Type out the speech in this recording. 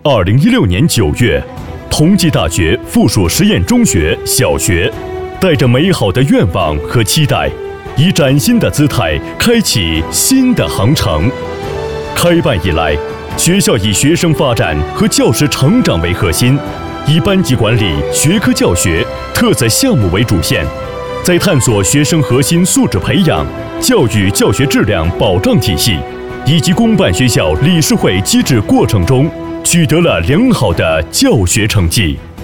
2016年9月，同济大学附属实验中学小学，带着美好的愿望和期待，以崭新的姿态开启新的航程。开办以来，学校以学生发展和教师成长为核心，以班级管理、学科教学、特色项目为主线，在探索学生核心素质培养、教育教学质量保障体系以及公办学校理事会机制过程中，取得了良好的教学成绩。